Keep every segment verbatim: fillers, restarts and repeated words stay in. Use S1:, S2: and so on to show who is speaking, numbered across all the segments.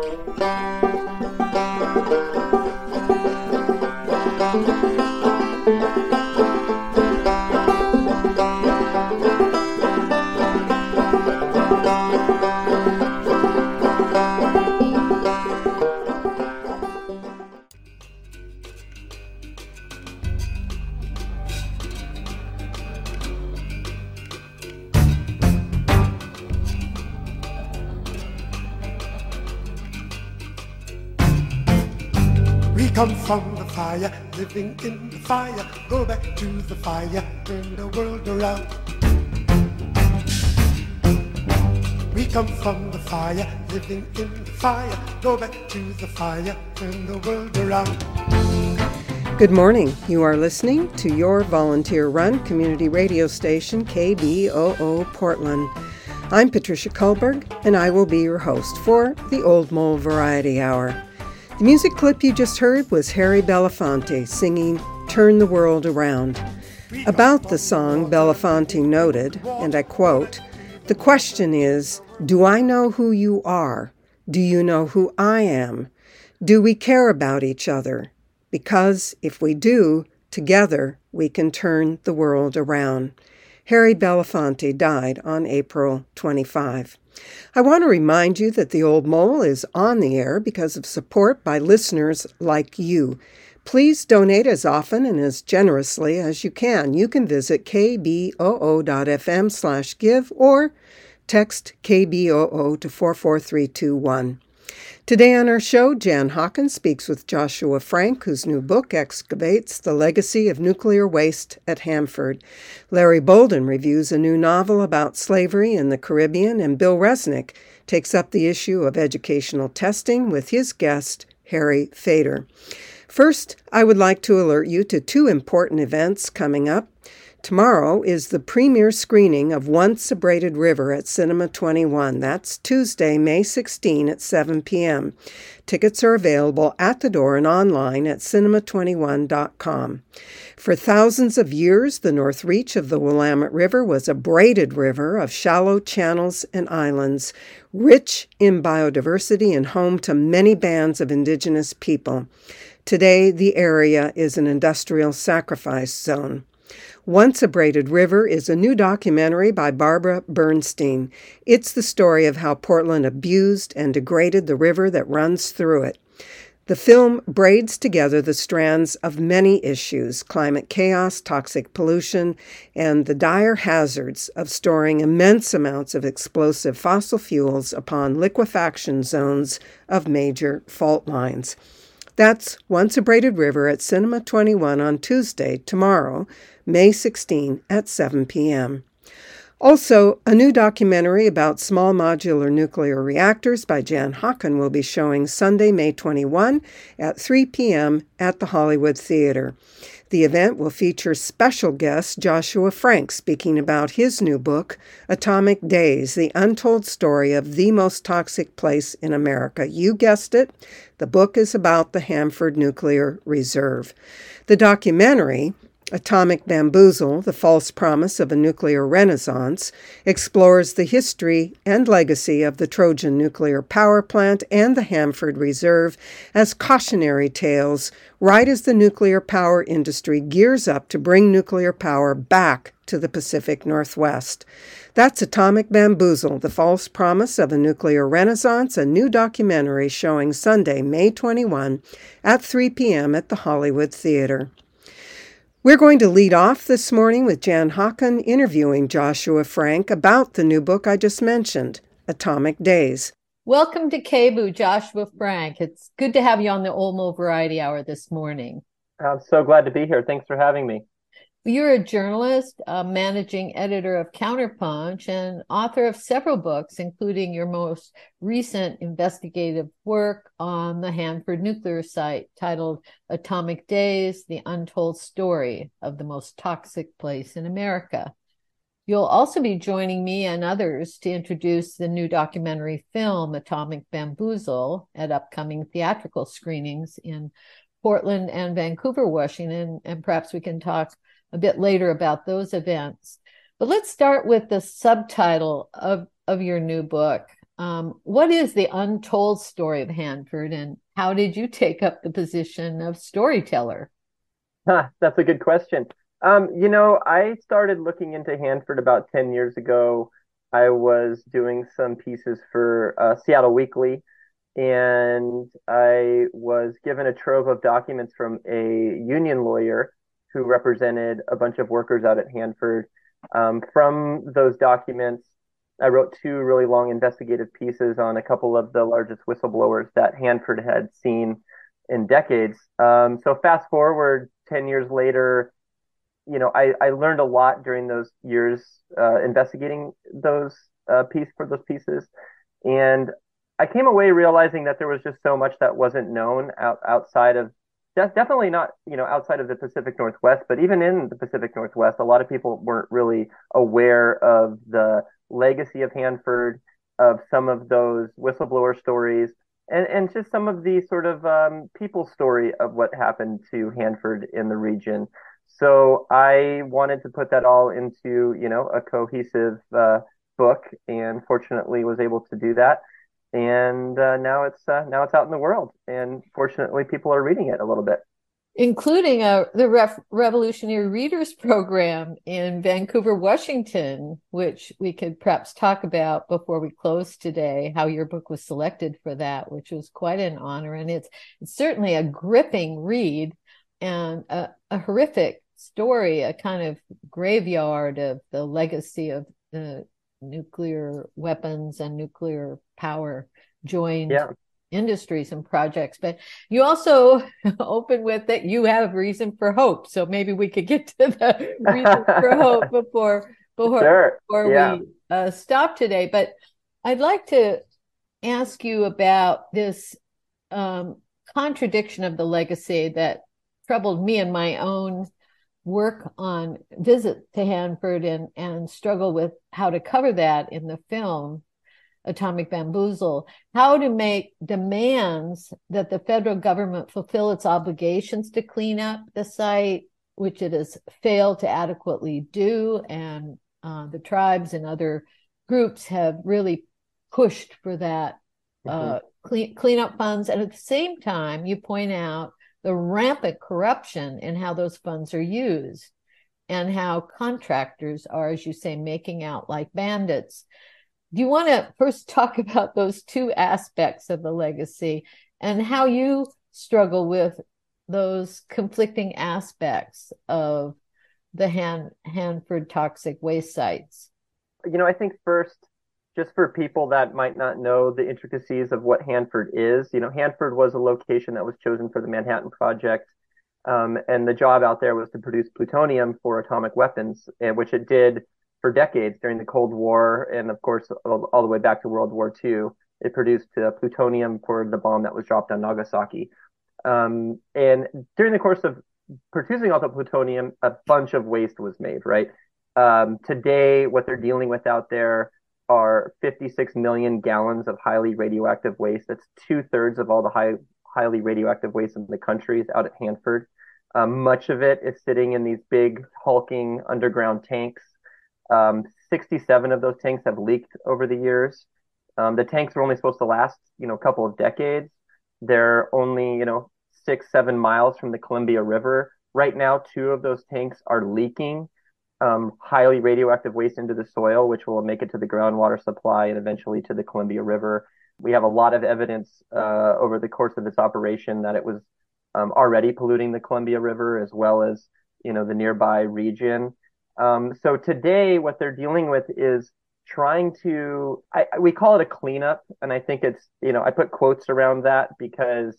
S1: Come from the fire, living in the fire, go back to the fire, turn the world around. We come from the fire, living in the fire, go back to the fire, turn the world around.
S2: Good morning. You are listening to your volunteer-run community radio station, K B O O Portland. I'm Patricia Kullberg, and I will be your host for the Old Mole Variety Hour. The music clip you just heard was Harry Belafonte singing Turn the World Around. About the song, Belafonte noted, and I quote, "The question is, do I know who you are? Do you know who I am? Do we care about each other? Because if we do, together we can turn the world around." Harry Belafonte died on April twenty-fifth. I want to remind you that The Old Mole is on the air because of support by listeners like you. Please donate as often and as generously as you can. You can visit kboo.fm slash give or text K B O O to four four three two one. Today on our show, Jan Hawken speaks with Joshua Frank, whose new book excavates the legacy of nuclear waste at Hanford. Larry Bolden reviews a new novel about slavery in the Caribbean, and Bill Resnick takes up the issue of educational testing with his guest, Harry Fader. First, I would like to alert you to two important events coming up. Tomorrow is the premiere screening of Once a Braided River at Cinema twenty-one. That's Tuesday, May sixteenth at seven p.m. Tickets are available at the door and online at cinema twenty-one dot com. For thousands of years, the north reach of the Willamette River was a braided river of shallow channels and islands, rich in biodiversity and home to many bands of indigenous people. Today, the area is an industrial sacrifice zone. Once a Braided River is a new documentary by Barbara Bernstein. It's the story of how Portland abused and degraded the river that runs through it. The film braids together the strands of many issues: climate chaos, toxic pollution, and the dire hazards of storing immense amounts of explosive fossil fuels upon liquefaction zones of major fault lines. That's Once a Braided River at Cinema twenty-one on Tuesday, tomorrow, May sixteenth at seven p.m. Also, a new documentary about small modular nuclear reactors by Jan Hawken will be showing Sunday, May twenty-first at three p.m. at the Hollywood Theater. The event will feature special guest Joshua Frank speaking about his new book, Atomic Days, the untold story of the most toxic place in America. You guessed it, the book is about the Hanford Nuclear Reserve. The documentary, Atomic Bamboozle, The False Promise of a Nuclear Renaissance, explores the history and legacy of the Trojan nuclear power plant and the Hanford Reserve as cautionary tales right as the nuclear power industry gears up to bring nuclear power back to the Pacific Northwest. That's Atomic Bamboozle, The False Promise of a Nuclear Renaissance, a new documentary showing Sunday, May twenty-first at three p.m. at the Hollywood Theater. We're going to lead off this morning with Jan Hawken interviewing Joshua Frank about the new book I just mentioned, Atomic Days.
S3: Welcome to K B O O, Joshua Frank. It's good to have you on the Old Mole Variety Hour this morning.
S4: I'm so glad to be here. Thanks for having me.
S3: You're a journalist, a managing editor of Counterpunch, and author of several books, including your most recent investigative work on the Hanford nuclear site titled Atomic Days, The Untold Story of the Most Toxic Place in America. You'll also be joining me and others to introduce the new documentary film, Atomic Bamboozle, at upcoming theatrical screenings in Portland and Vancouver, Washington, and perhaps we can talk a bit later about those events. But let's start with the subtitle of, of your new book, Um, what is the untold story of Hanford, and how did you take up the position of storyteller?
S4: Huh, that's a good question. Um, you know, I started looking into Hanford about ten years ago. I was doing some pieces for uh, Seattle Weekly, and I was given a trove of documents from a union lawyer who represented a bunch of workers out at Hanford. Um, from those documents, I wrote two really long investigative pieces on a couple of the largest whistleblowers that Hanford had seen in decades. Um, so fast forward ten years later, you know, I, I learned a lot during those years uh, investigating those uh, piece for those pieces. And I came away realizing that there was just so much that wasn't known out, outside of de- definitely not, you know, outside of the Pacific Northwest, but even in the Pacific Northwest, a lot of people weren't really aware of the legacy of Hanford, of some of those whistleblower stories, and, and just some of the sort of um, people story of what happened to Hanford in the region. So I wanted to put that all into, you know, a cohesive uh, book, and fortunately was able to do that. And uh, now it's uh, now it's out in the world, and fortunately, people are reading it a little bit,
S3: including a, the Ref, Revolutionary Readers Program in Vancouver, Washington, which we could perhaps talk about before we close today, how your book was selected for that, which was quite an honor. And it's, it's certainly a gripping read and a, a horrific story, a kind of graveyard of the legacy of uh, nuclear weapons and nuclear power joined
S4: yeah.
S3: industries and projects. But you also open with that you have reason for hope. So maybe we could get to the reason for hope before before,
S4: sure.
S3: before
S4: yeah.
S3: we uh, stop today. But I'd like to ask you about this um, contradiction of the legacy that troubled me in my own work on visit to Hanford, and, and struggle with how to cover that in the film Atomic Bamboozle, how to make demands that the federal government fulfill its obligations to clean up the site, which it has failed to adequately do. And uh, the tribes and other groups have really pushed for that uh, mm-hmm. clean, cleanup funds. And at the same time, you point out the rampant corruption in how those funds are used, and how contractors are, as you say, making out like bandits. Do you want to first talk about those two aspects of the legacy and how you struggle with those conflicting aspects of the Han- Hanford toxic waste sites?
S4: You know, I think first, just for people that might not know the intricacies of what Hanford is, you know, Hanford was a location that was chosen for the Manhattan Project. Um, and the job out there was to produce plutonium for atomic weapons, which it did for decades during the Cold War. And of course, all, all the way back to World War Two, it produced uh, plutonium for the bomb that was dropped on Nagasaki. Um, and during the course of producing all the plutonium, a bunch of waste was made, right? Um, today, what they're dealing with out there are fifty-six million gallons of highly radioactive waste. That's two thirds of all the high, highly radioactive waste in the country is out at Hanford. Um, much of it is sitting in these big hulking underground tanks. Um, sixty-seven of those tanks have leaked over the years. Um, the tanks were only supposed to last, you know, a couple of decades. They're only, you know, six, seven miles from the Columbia River. Right now, two of those tanks are leaking um, highly radioactive waste into the soil, which will make it to the groundwater supply and eventually to the Columbia River. We have a lot of evidence uh, over the course of this operation that it was um, already polluting the Columbia River as well as, you know, the nearby region. Um, so today, what they're dealing with is trying to, I, we call it a cleanup. And I think it's, you know, I put quotes around that because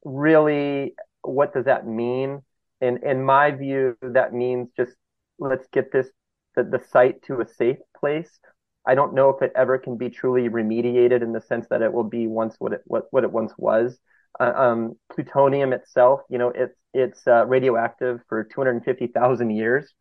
S4: really, what does that mean? In, in my view, that means just let's get this, the, the site to a safe place. I don't know if it ever can be truly remediated in the sense that it will be once what it, what, what it once was. Uh, um, plutonium itself, you know, it's, it's uh, radioactive for two hundred fifty thousand years.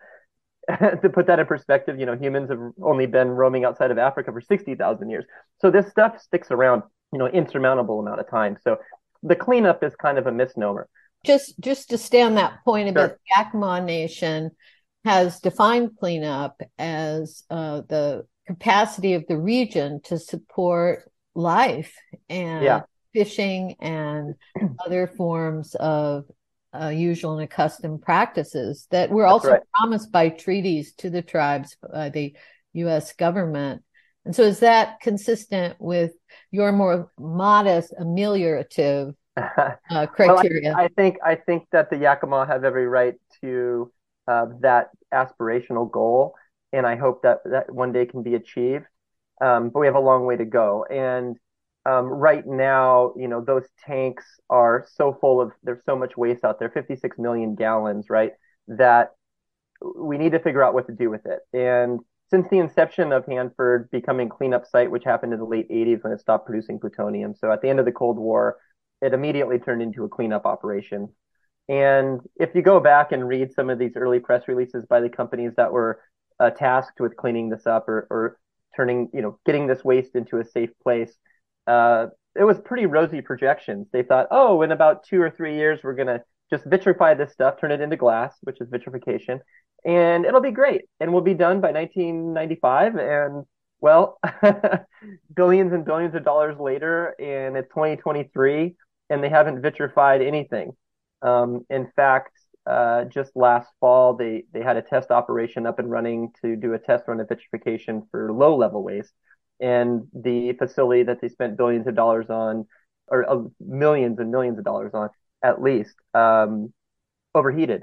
S4: To put that in perspective, you know, humans have only been roaming outside of Africa for sixty thousand years. So this stuff sticks around, you know, insurmountable amount of time. So the cleanup is kind of a misnomer.
S3: Just just to stay on that point about
S4: Sure.
S3: the Yakama Nation has defined cleanup as uh, the capacity of the region to support life and
S4: Yeah.
S3: fishing and other forms of uh, usual and accustomed practices that were
S4: That's
S3: also
S4: right.
S3: promised by treaties to the tribes by the U S government. And so is that consistent with your more modest ameliorative uh,
S4: Well,
S3: criteria?
S4: I, I think I think that the Yakima have every right to uh, that aspirational goal, and I hope that that one day can be achieved. Um, but we have a long way to go. And um, right now, you know, those tanks are so full of, there's so much waste out there, fifty-six million gallons, right? That we need to figure out what to do with it. And since the inception of Hanford becoming cleanup site, which happened in the late eighties when it stopped producing plutonium, so at the end of the Cold War, it immediately turned into a cleanup operation. And if you go back and read some of these early press releases by the companies that were uh, tasked with cleaning this up or, or turning, you know, getting this waste into a safe place, uh, it was pretty rosy projections. They thought, oh, in about two or three years, we're going to just vitrify this stuff, turn it into glass, which is vitrification, and it'll be great. And we'll be done by nineteen ninety-five. And well, billions and billions of dollars later, and it's twenty twenty-three, and they haven't vitrified anything. Um, in fact, uh, just last fall, they, they had a test operation up and running to do a test run of vitrification for low level waste. And the facility that they spent billions of dollars on, or uh, millions and millions of dollars on, at least, um, overheated.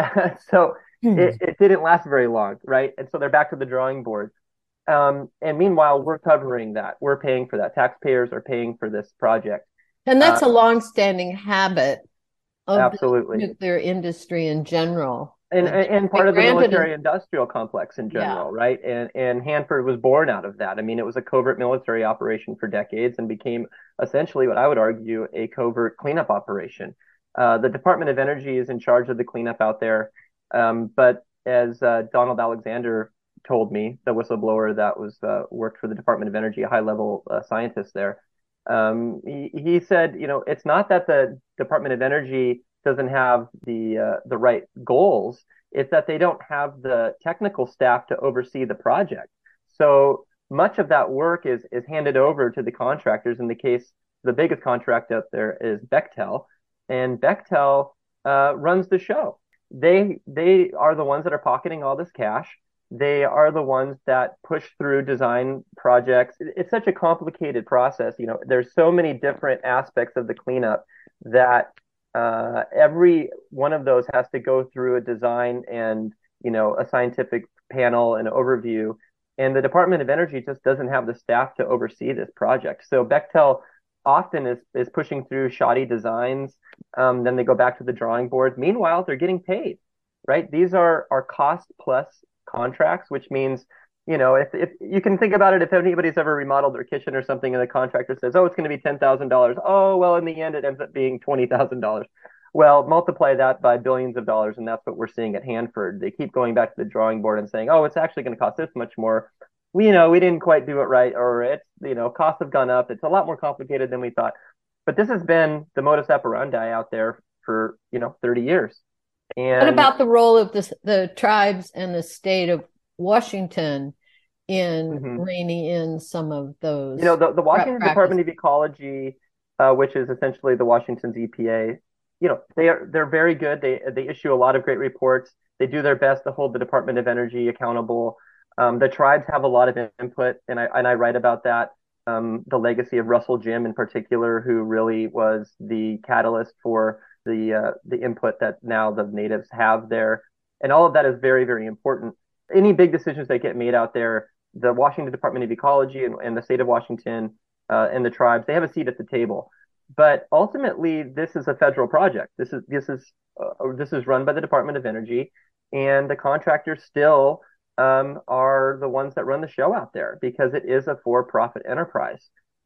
S4: So
S3: Hmm.
S4: it, it didn't last very long, right? And so they're back to the drawing board. Um, and meanwhile, we're covering that. We're paying for that. Taxpayers are paying for this project.
S3: And that's
S4: Uh,
S3: a longstanding habit of the
S4: absolutely.
S3: nuclear industry in general.
S4: And,
S3: And
S4: and part of the
S3: granted,
S4: military industrial complex in
S3: yeah.
S4: general, right? And and Hanford was born out of that. I mean, it was a covert military operation for decades and became essentially what I would argue a covert cleanup operation. Uh, the Department of Energy is in charge of the cleanup out there. Um, but as uh, Donald Alexander told me, the whistleblower that was uh, worked for the Department of Energy, a high level uh, scientist there, um, he, he said, you know, it's not that the Department of Energy doesn't have the uh, the right goals. It's that they don't have the technical staff to oversee the project. So much of that work is is handed over to the contractors. In the case, the biggest contract out there is Bechtel, and Bechtel uh, runs the show. They they are the ones that are pocketing all this cash. They are the ones that push through design projects. It's such a complicated process. You know, there's so many different aspects of the cleanup that uh, every one of those has to go through a design and, you know, a scientific panel and overview. And the Department of Energy just doesn't have the staff to oversee this project. So Bechtel often is, is pushing through shoddy designs. Um, then they go back to the drawing board. Meanwhile, they're getting paid, right? These are, are cost plus contracts, which means, you know, if, if you can think about it, if anybody's ever remodeled their kitchen or something and the contractor says, oh, it's going to be ten thousand dollars. Oh, well, in the end, it ends up being twenty thousand dollars. Well, multiply that by billions of dollars. And that's what we're seeing at Hanford. They keep going back to the drawing board and saying, oh, it's actually going to cost this much more. We, you know, we didn't quite do it right, or it's, you know, costs have gone up. It's a lot more complicated than we thought. But this has been the modus operandi out there for, you know, thirty years. And
S3: what about the role of the, the tribes and the state of Washington in
S4: mm-hmm.
S3: reining in some of those?
S4: You know, the, the Washington
S3: practices?
S4: Department of Ecology, uh, which is essentially the Washington's E P A, you know, they are they're very good. They they issue a lot of great reports. They do their best to hold the Department of Energy accountable. Um, the tribes have a lot of input, and I and I write about that. Um, the legacy of Russell Jim in particular, who really was the catalyst for the uh, the input that now the natives have there, and all of that is very, very important. Any big decisions that get made out there, the Washington Department of Ecology and, and the state of Washington uh, and the tribes, they have a seat at the table. But ultimately, this is a federal project. This is this is uh, this is run by the Department of Energy, and the contractors still um, are the ones that run the show out there because it is a for-profit enterprise,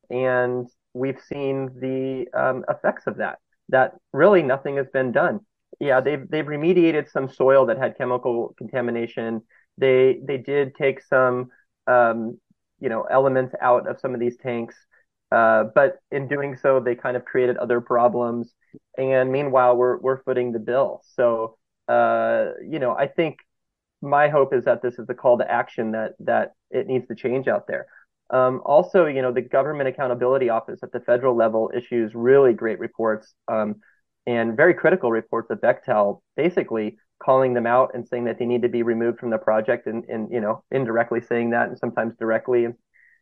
S4: and we've seen the um, effects of that. That really nothing has been done. Yeah, they've they've remediated some soil that had chemical contamination. They they did take some um, you know elements out of some of these tanks, uh, but in doing so, they kind of created other problems. And meanwhile, we're we're footing the bill. So uh, you know, I think my hope is that this is the call to action that that it needs to change out there. Um, also, you know, the Government Accountability Office at the federal level issues really great reports um, and very critical reports of Bechtel, basically calling them out and saying that they need to be removed from the project, and, and you know, indirectly saying that and sometimes directly. And,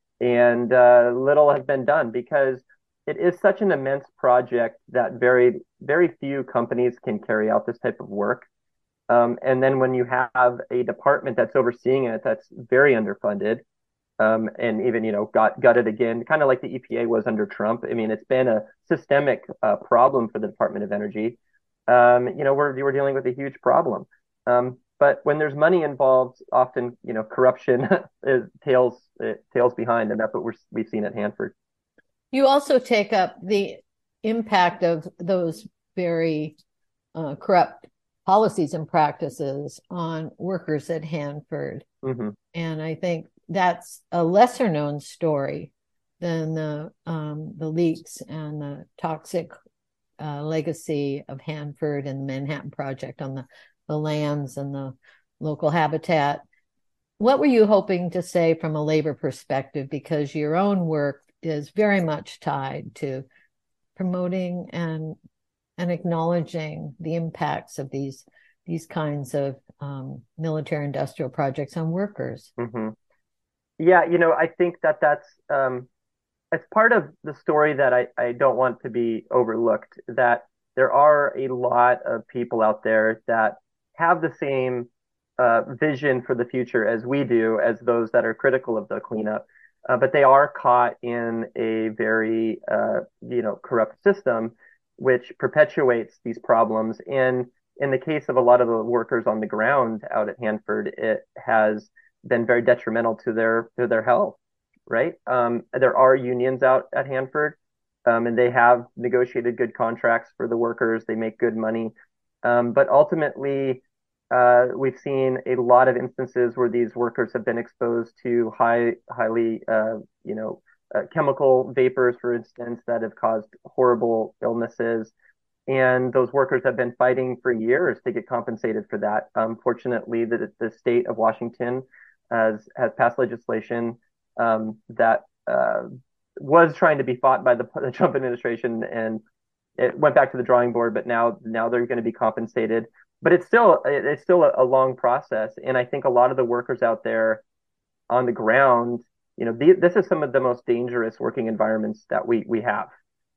S4: and uh, little has been done because it is such an immense project that very, very few companies can carry out this type of work. Um, and then when you have a department that's overseeing it, that's very underfunded, um, and even, you know, got gutted again, kind of like the E P A was under Trump. I mean, it's been a systemic uh, problem for the Department of Energy. Um, you know, we're we're dealing with a huge problem. Um, but when there's money involved, often, you know, corruption is tails it tails behind, and that's what we're we've seen at Hanford.
S3: You also take up the impact of those very uh, corrupt policies and practices on workers at Hanford.
S4: Mm-hmm.
S3: And I think that's a lesser known story than the um, the leaks and the toxic uh, legacy of Hanford and the Manhattan Project on the, the lands and the local habitat. What were you hoping to say from a labor perspective? Because your own work is very much tied to promoting and and acknowledging the impacts of these these kinds of um, military industrial projects on workers.
S4: Mm-hmm. Yeah, you know, I think that that's um, it's part of the story that I, I don't want to be overlooked, that there are a lot of people out there that have the same uh, vision for the future as we do, as those that are critical of the cleanup. Uh, but they are caught in a very, uh, you know, corrupt system, which perpetuates these problems. And in the case of a lot of the workers on the ground out at Hanford, it has been very detrimental to their to their health. Right? Um, there are unions out at Hanford, um, and they have negotiated good contracts for the workers. They make good money, um, but ultimately, uh, we've seen a lot of instances where these workers have been exposed to high, highly, uh, you know, uh, chemical vapors, for instance, that have caused horrible illnesses. And those workers have been fighting for years to get compensated for that. Um, fortunately, the, the state of Washington has, has passed legislation um, that uh, was trying to be fought by the, the Trump administration, and it went back to the drawing board. But now, now they're going to be compensated. But it's still it's still a, a long process, and I think a lot of the workers out there on the ground, you know, the, this is some of the most dangerous working environments that we we have,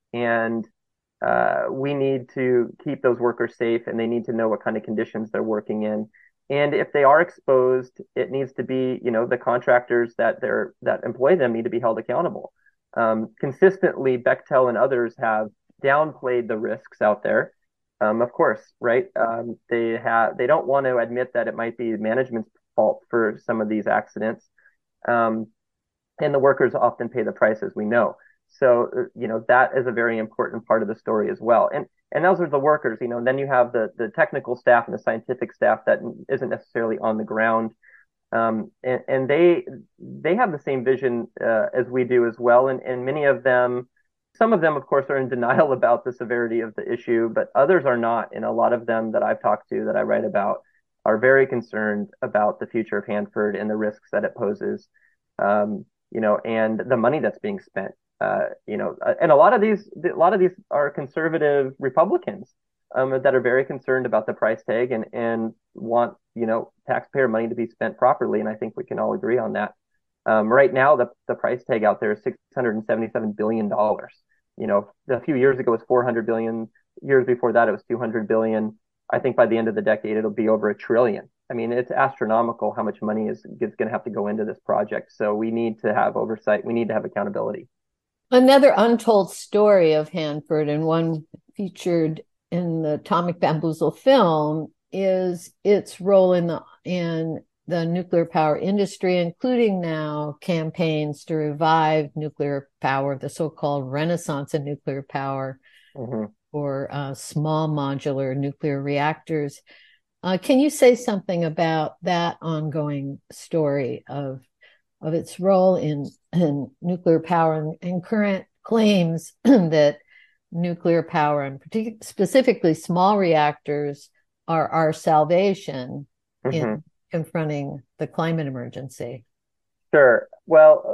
S4: and uh, we need to keep those workers safe, and they need to know what kind of conditions they're working in. And if they are exposed, it needs to be, you know, the contractors that they're that employ them need to be held accountable. Um, consistently, Bechtel and others have downplayed the risks out there. Um, of course, right? Um, they have they don't want to admit that it might be management's fault for some of these accidents, um, and the workers often pay the price, as we know. So, you know, that is a very important part of the story as well. And and those are the workers, you know. And then you have the the technical staff and the scientific staff that isn't necessarily on the ground, um, and, and they they have the same vision uh, as we do as well. And and many of them. Some of them, of course, are in denial about the severity of the issue, but others are not. And a lot of them that I've talked to, that I write about, are very concerned about the future of Hanford and the risks that it poses, um, you know, and the money that's being spent. Uh, you know, and a lot of these, a lot of these are conservative Republicans um, that are very concerned about the price tag and and want, you know, taxpayer money to be spent properly. And I think we can all agree on that. Um, right now, the, the price tag out there is six hundred seventy-seven billion dollars. You know, a few years ago it was four hundred billion dollars. Years before that, it was two hundred billion dollars. I think by the end of the decade, it'll be over a trillion. I mean, it's astronomical how much money is, is going to have to go into this project. So we need to have oversight. We need to have accountability.
S3: Another untold story of Hanford, and one featured in the Atomic Bamboozle film, is its role in the in the nuclear power industry, including now campaigns to revive nuclear power, the so-called renaissance of nuclear power, mm-hmm. or uh, small modular nuclear reactors. Uh, can you say something about that ongoing story of of its role in, in nuclear power and, and current claims that nuclear power, and partic- specifically small reactors, are our salvation mm-hmm. in confronting the climate emergency?
S4: Sure. Well,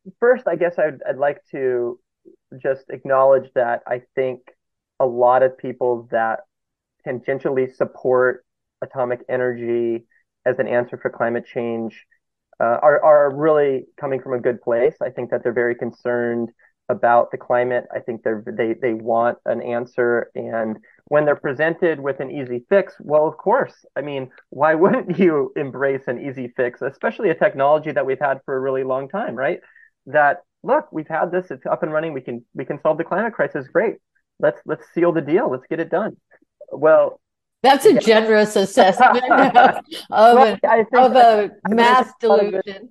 S4: first, I guess I'd, I'd like to just acknowledge that I think a lot of people that tangentially support atomic energy as an answer for climate change uh, are are really coming from a good place. I think that they're very concerned about the climate. I think they're they they want an answer, and when they're presented with an easy fix, well, of course. I mean, why wouldn't you embrace an easy fix, especially a technology that we've had for a really long time, right? That look, we've had this, it's up and running. We can we can solve the climate crisis. Great. Let's let's seal the deal. Let's get it done. Well,
S3: that's a yeah. generous assessment of, of, well, an, of a mass delusion.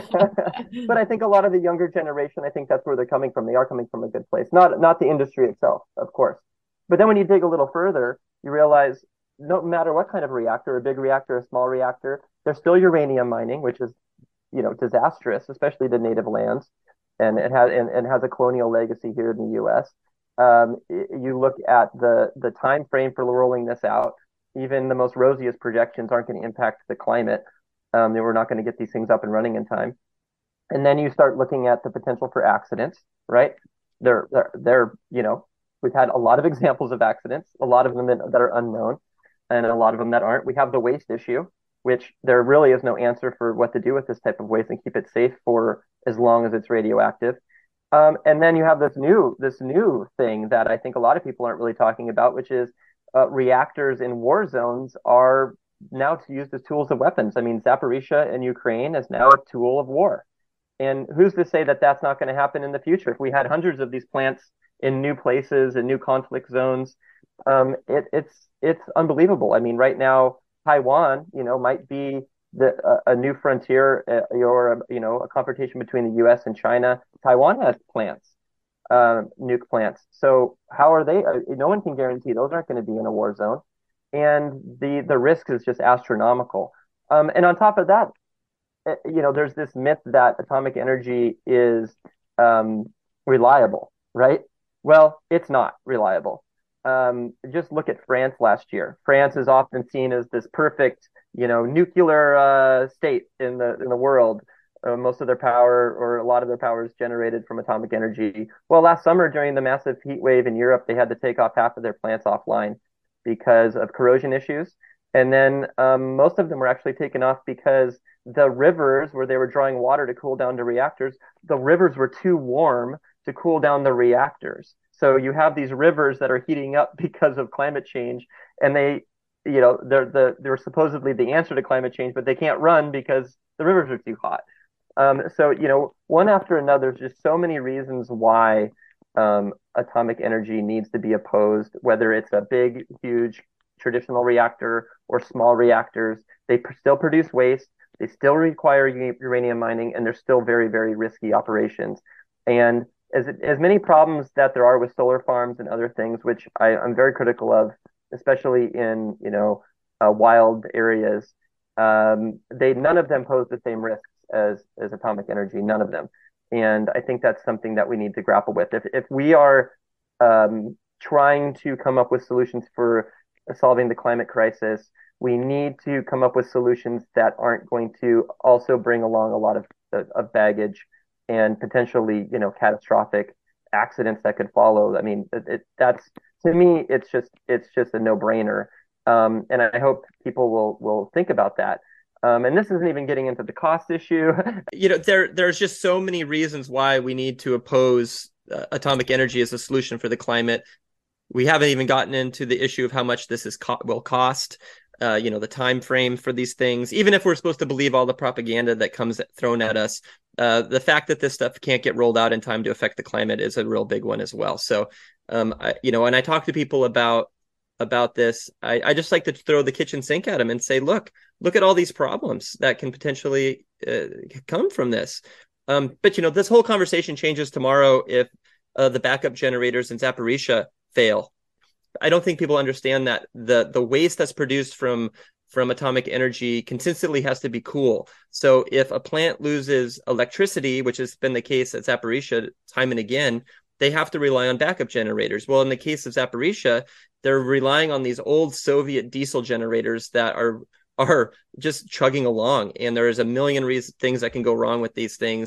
S4: But I think a lot of the younger generation, I think that's where they're coming from. They are coming from a good place, not not the industry itself, of course. But then when you dig a little further, you realize no matter what kind of reactor, a big reactor, a small reactor, there's still uranium mining, which is, you know, disastrous, especially to native lands, and it has and, and has a colonial legacy here in the U S. Um, you look at the the time frame for rolling this out. Even the most rosiest projections aren't going to impact the climate. Um, we're not going to get these things up and running in time. And then you start looking at the potential for accidents, right? They're they're, they're you know, we've had a lot of examples of accidents, a lot of them that, that are unknown, and a lot of them that aren't. We have the waste issue, which there really is no answer for what to do with this type of waste and keep it safe for as long as it's radioactive. Um, and then you have this new this new thing that I think a lot of people aren't really talking about, which is uh, reactors in war zones are now used as tools of weapons. I mean, Zaporizhzhia in Ukraine is now a tool of war. And who's to say that that's not going to happen in the future? If we had hundreds of these plants in new places and new conflict zones, um, it, it's it's unbelievable. I mean, right now, Taiwan, you know, might be the uh, a new frontier uh, or, a, you know, a confrontation between the U S and China. Taiwan has plants, uh, nuke plants. So how are they? Uh, no one can guarantee those aren't going to be in a war zone. And the, the risk is just astronomical. Um, and on top of that, uh, you know, there's this myth that atomic energy is um, reliable, right? Well, it's not reliable. Um, just look at France last year. France is often seen as this perfect, you know, nuclear uh, state in the in the world. Uh, most of their power, or a lot of their power, is generated from atomic energy. Well, last summer during the massive heat wave in Europe, they had to take off half of their plants offline because of corrosion issues. And then um, most of them were actually taken off because the rivers where they were drawing water to cool down the reactors, the rivers were too warm to cool down the reactors. So you have these rivers that are heating up because of climate change, and they, you know, they're the they're supposedly the answer to climate change, but they can't run because the rivers are too hot. Um, so, you know, one after another, there's just so many reasons why um, atomic energy needs to be opposed, whether it's a big, huge traditional reactor or small reactors. They pr- still produce waste. They still require u- uranium mining, and they're still very, very risky operations. And as as many problems that there are with solar farms and other things, which I, I'm very critical of, especially in, you know, uh, wild areas, um, they none of them pose the same risks as as atomic energy, none of them. And I think that's something that we need to grapple with. If if we are um, trying to come up with solutions for solving the climate crisis, we need to come up with solutions that aren't going to also bring along a lot of of baggage and potentially, you know, catastrophic accidents that could follow. I mean, it, it, that's, to me, it's just it's just a no-brainer. Um, and I hope people will will think about that. Um, and this isn't even getting into the cost issue.
S5: You know, there there's just so many reasons why we need to oppose uh, atomic energy as a solution for the climate. We haven't even gotten into the issue of how much this is co- will cost. Uh, you know, the time frame for these things. Even if we're supposed to believe all the propaganda that comes thrown at us, uh, the fact that this stuff can't get rolled out in time to affect the climate is a real big one as well. So, um, I, you know, when I talk to people about about this, I, I just like to throw the kitchen sink at them and say, look, look at all these problems that can potentially uh, come from this. Um, but, you know, this whole conversation changes tomorrow if uh, the backup generators in Zaporizhzhia fail. I don't think people understand that the the waste that's produced from from atomic energy consistently has to be cool. So if a plant loses electricity, which has been the case at Zaporizhzhia time and again, they have to rely on backup generators. Well, in the case of Zaporizhzhia, they're relying on these old Soviet diesel generators that are are just chugging along. And there is a million reasons, things that can go wrong with these things.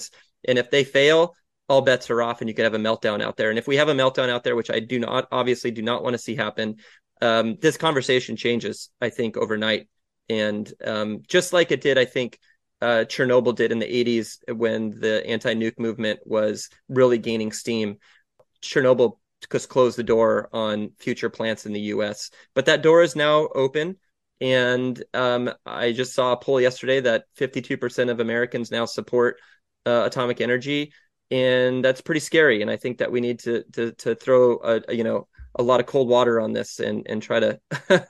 S5: And if they fail, all bets are off and you could have a meltdown out there. And if we have a meltdown out there, which I do not, obviously do not want to see happen, um, this conversation changes, I think, overnight. And um, just like it did, I think, uh, Chernobyl did in the eighties when the anti-nuke movement was really gaining steam. Chernobyl just closed the door on future plants in the U S. But that door is now open. And um, I just saw a poll yesterday that fifty-two percent of Americans now support uh, atomic energy. And that's pretty scary. And I think that we need to to to throw a, a you know a lot of cold water on this and and try to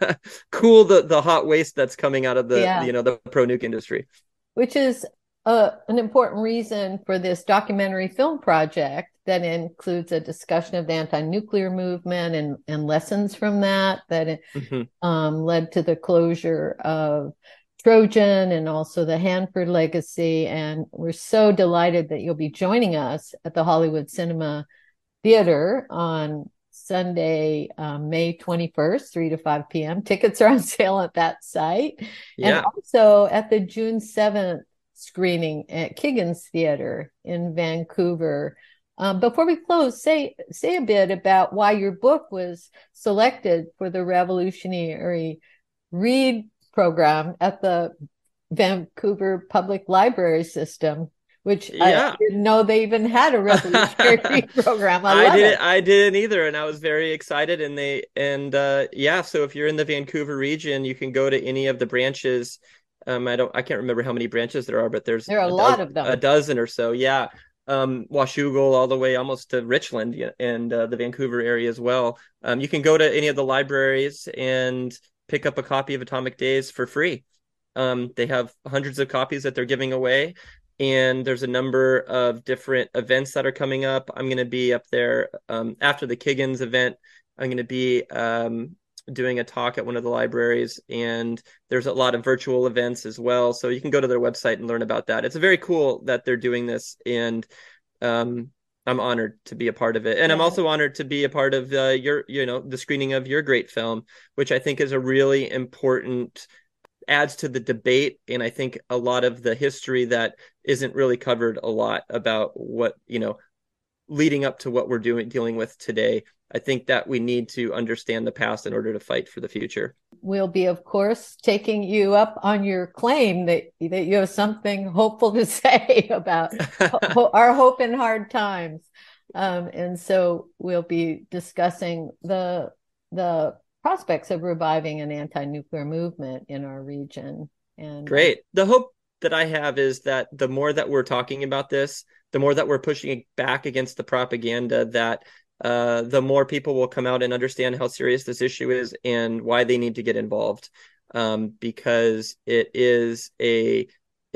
S5: cool the the hot waste that's coming out of the yeah. you know the pro nuke industry.
S3: Which is uh, an important reason for this documentary film project that includes a discussion of the anti-nuclear movement and and lessons from that that mm-hmm. um, led to the closure of Trojan and also the Hanford legacy. And we're so delighted that you'll be joining us at the Hollywood Cinema Theater on Sunday, um, May twenty-first, three to five p.m. Tickets are on sale at that site. Yeah. And also at the June seventh screening at Kiggins Theater in Vancouver. Um, before we close, say say a bit about why your book was selected for the Revolutionary Read program at the Vancouver Public Library System, which yeah. I didn't know they even had a Revolutionary Read program. I,
S5: I didn't.
S3: it.
S5: I didn't either, and I was very excited. And they and uh, yeah, so if you're in the Vancouver region, you can go to any of the branches. Um, I don't. I can't remember how many branches there are, but there's
S3: there are a, a lot do- of them,
S5: a dozen or so. Yeah. Um, Washougal all the way almost to Richland and uh, the Vancouver area as well. Um, you can go to any of the libraries and pick up a copy of Atomic Days for free. Um, they have hundreds of copies that they're giving away, and there's a number of different events that are coming up. I'm going to be up there um, after the Kiggins event. I'm going to be um, doing a talk at one of the libraries, and there's a lot of virtual events as well. So you can go to their website and learn about that. It's very cool that they're doing this, and um, I'm honored to be a part of it. And I'm also honored to be a part of uh, your, you know, the screening of your great film, which I think is a really important, adds to the debate. And I think a lot of the history that isn't really covered a lot about what, you know, leading up to what we're doing, dealing with today. I think that we need to understand the past in order to fight for the future.
S3: We'll be, of course, taking you up on your claim that, that you have something hopeful to say about ho- our hope in hard times. Um, and so we'll be discussing the the prospects of reviving an anti-nuclear movement in our region. And
S5: great. The hope that I have is that the more that we're talking about this, the more that we're pushing back against the propaganda, that uh, the more people will come out and understand how serious this issue is and why they need to get involved, um, because it is a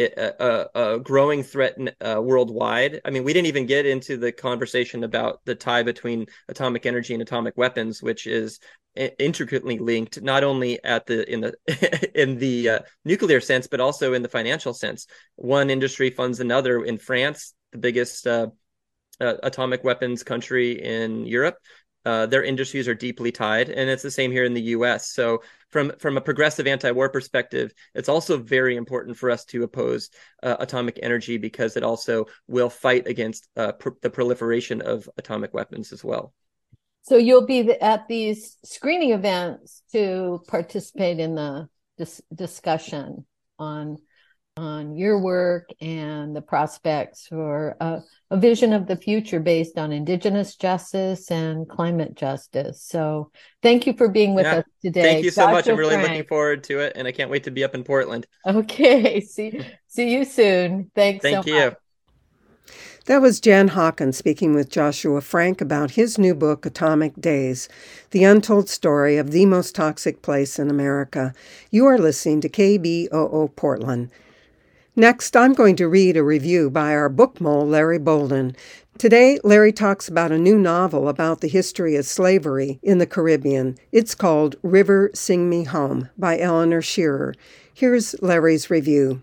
S5: a, a growing threat uh, worldwide. I mean, we didn't even get into the conversation about the tie between atomic energy and atomic weapons, which is intricately linked, not only at the in the in the uh, nuclear sense, but also in the financial sense. One industry funds another. In France, the biggest uh, uh, atomic weapons country in Europe, uh, their industries are deeply tied, and it's the same here in the U S. So from from a progressive anti-war perspective, it's also very important for us to oppose uh, atomic energy, because it also will fight against uh, pr- the proliferation of atomic weapons as well.
S3: So you'll be at these screening events to participate in the dis- discussion on on your work and the prospects for a, a vision of the future based on Indigenous justice and climate justice. So thank you for being with yeah. us today.
S5: Thank you so
S3: Joshua
S5: much. I'm really
S3: Frank.
S5: looking forward to it, and I can't wait to be up in Portland.
S3: Okay. See, see you soon. Thanks
S5: Thank
S3: so
S5: you.
S3: much.
S2: That was Jan Hawkins speaking with Joshua Frank about his new book, Atomic Days, the untold story of the most toxic place in America. You are listening to K B O O Portland. Next, I'm going to read a review by our book mole, Larry Bolden. Today, Larry talks about a new novel about the history of slavery in the Caribbean. It's called River Sing Me Home by Eleanor Shearer. Here's Larry's review.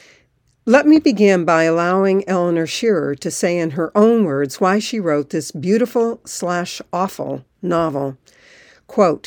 S2: Let me begin by allowing Eleanor Shearer to say in her own words why she wrote this beautiful slash awful novel. Quote,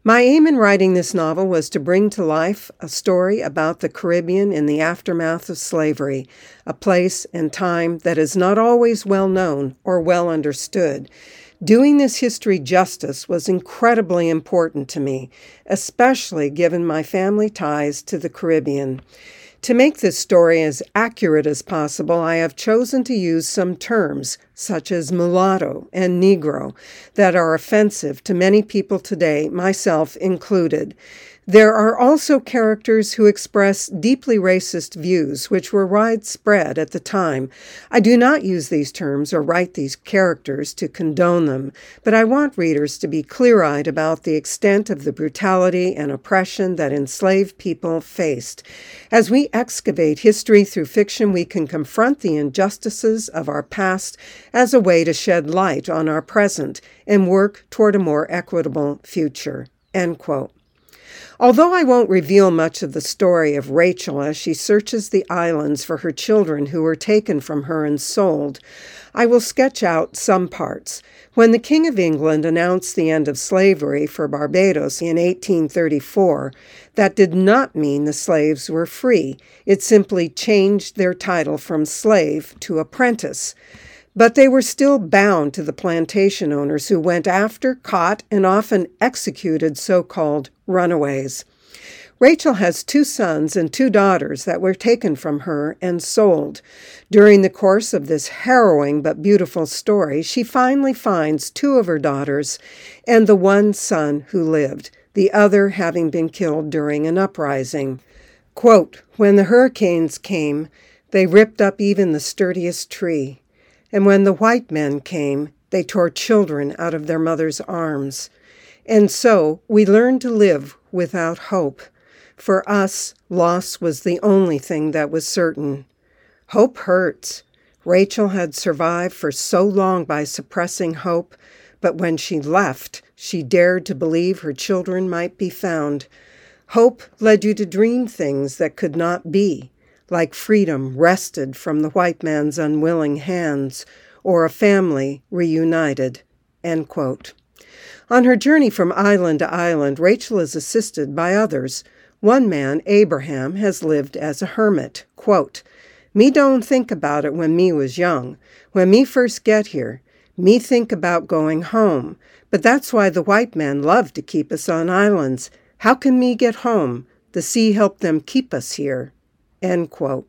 S2: My aim in writing this novel was to bring to life a story about the Caribbean in the aftermath of slavery, a place and time that is not always well known or well understood. Doing this history justice was incredibly important to me, especially given my family ties to the Caribbean. To make this story as accurate as possible, I have chosen to use some terms, such as mulatto and Negro, that are offensive to many people today, myself included. There are also characters who express deeply racist views, which were widespread at the time. I do not use these terms or write these characters to condone them, but I want readers to be clear-eyed about the extent of the brutality and oppression that enslaved people faced. As we excavate history through fiction, we can confront the injustices of our past as a way to shed light on our present and work toward a more equitable future." End quote. Although I won't reveal much of the story of Rachel as she searches the islands for her children who were taken from her and sold, I will sketch out some parts. When the King of England announced the end of slavery for Barbados in eighteen thirty-four, that did not mean the slaves were free. It simply changed their title from slave to apprentice. But they were still bound to the plantation owners who went after, caught, and often executed so-called runaways. Rachel has two sons and two daughters that were taken from her and sold. During the course of this harrowing but beautiful story, she finally finds two of her daughters and the one son who lived, the other having been killed during an uprising. Quote, "When the hurricanes came, they ripped up even the sturdiest tree. And when the white men came, they tore children out of their mother's arms. And so we learned to live without hope. For us, loss was the only thing that was certain. Hope hurts. Rachel had survived for so long by suppressing hope, but when she left, she dared to believe her children might be found. Hope led you to dream things that could not be, like freedom wrested from the white man's unwilling hands, or a family reunited." End quote. On her journey from island to island, Rachel is assisted by others. One man, Abraham, has lived as a hermit. Quote, "Me don't think about it when me was young. When me first get here, me think about going home. But that's why the white men love to keep us on islands. How can me get home? The sea helped them keep us here." End quote.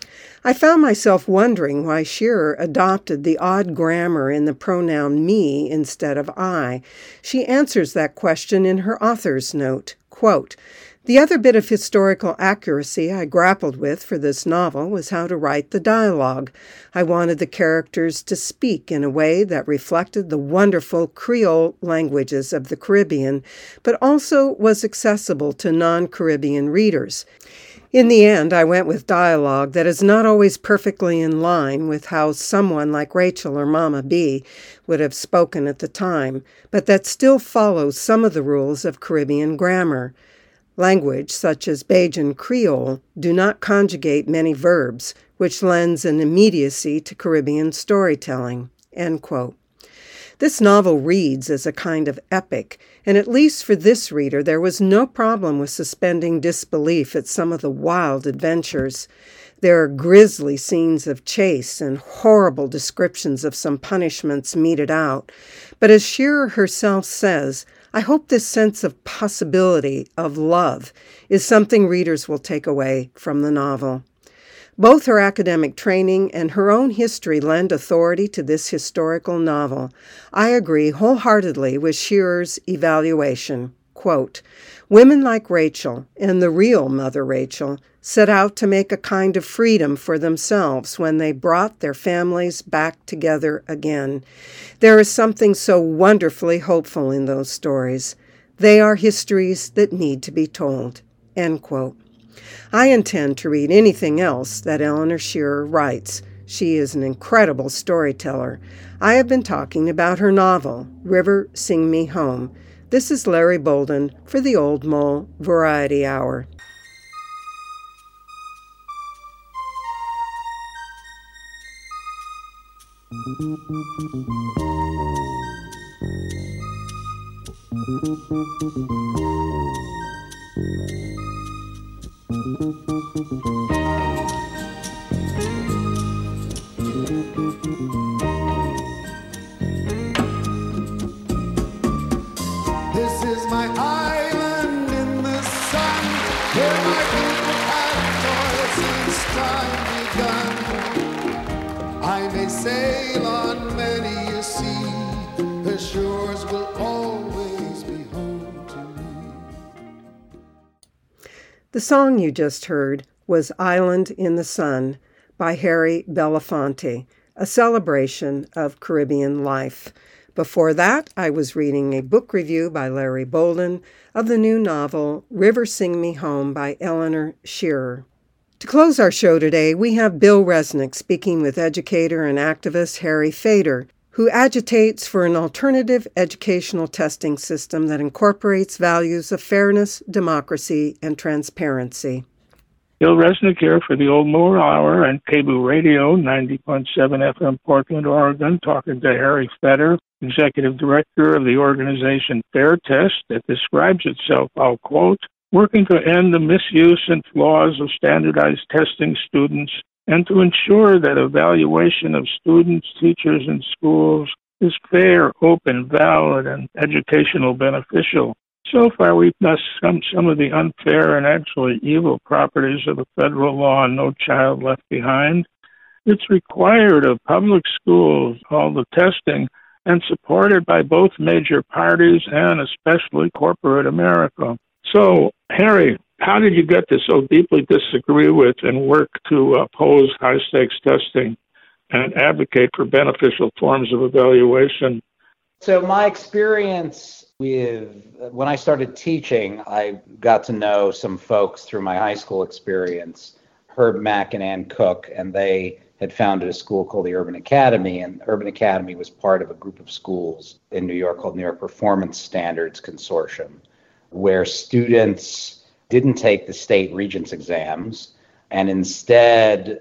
S2: I found myself wondering why Shearer adopted the odd grammar in the pronoun me instead of I. She answers that question in her author's note. Quote, "The other bit of historical accuracy I grappled with for this novel was how to write the dialogue. I wanted the characters to speak in a way that reflected the wonderful Creole languages of the Caribbean, but also was accessible to non-Caribbean readers. In the end, I went with dialogue that is not always perfectly in line with how someone like Rachel or Mama B would have spoken at the time, but that still follows some of the rules of Caribbean grammar. Language, such as Bajan Creole, do not conjugate many verbs, which lends an immediacy to Caribbean storytelling." End quote. This novel reads as a kind of epic, and at least for this reader, there was no problem with suspending disbelief at some of the wild adventures. There are grisly scenes of chase and horrible descriptions of some punishments meted out. But as Shearer herself says, I hope this sense of possibility, of love, is something readers will take away from the novel. Both her academic training and her own history lend authority to this historical novel. I agree wholeheartedly with Shearer's evaluation. Quote, "Women like Rachel, and the real Mother Rachel, set out to make a kind of freedom for themselves when they brought their families back together again. There is something so wonderfully hopeful in those stories. They are histories that need to be told." End quote. I intend to read anything else that Eleanor Shearer writes. She is an incredible storyteller. I have been talking about her novel, River, Sing Me Home. This is Larry Bolden for the Old Mole Variety Hour.
S1: This is my island in the sun, where my people have toiled since time begun. I may sail on many a sea, the shores will always be home to me.
S2: The song you just heard was Island in the Sun by Harry Belafonte, a celebration of Caribbean life. Before that, I was reading a book review by Larry Bolden of the new novel River Sing Me Home by Eleanor Shearer. To close our show today, we have Bill Resnick speaking with educator and activist Harry Fader, who agitates for an alternative educational testing system that incorporates values of fairness, democracy, and transparency.
S6: Bill Resnick here for the Old Moore Hour and K B O O Radio, ninety point seven F M, Portland, Oregon, talking to Harry Fader, Executive Director of the organization Fair Test, that describes itself, I'll quote, working to end the misuse and flaws of standardized testing students and to ensure that evaluation of students, teachers, and schools is fair, open, valid, and educational beneficial. So far, we've discussed some, some of the unfair and actually evil properties of the federal law, No Child Left Behind. It's required of public schools, all the testing, and supported by both major parties and especially corporate America. So, Harry, how did you get to so deeply disagree with and work to oppose high-stakes testing and advocate for beneficial forms of evaluation?
S7: So my experience with, when I started teaching, I got to know some folks through my high school experience, Herb Mack and Ann Cook, and they had founded a school called the Urban Academy, and Urban Academy was part of a group of schools in New York called New York Performance Standards Consortium, where students didn't take the state regents exams and instead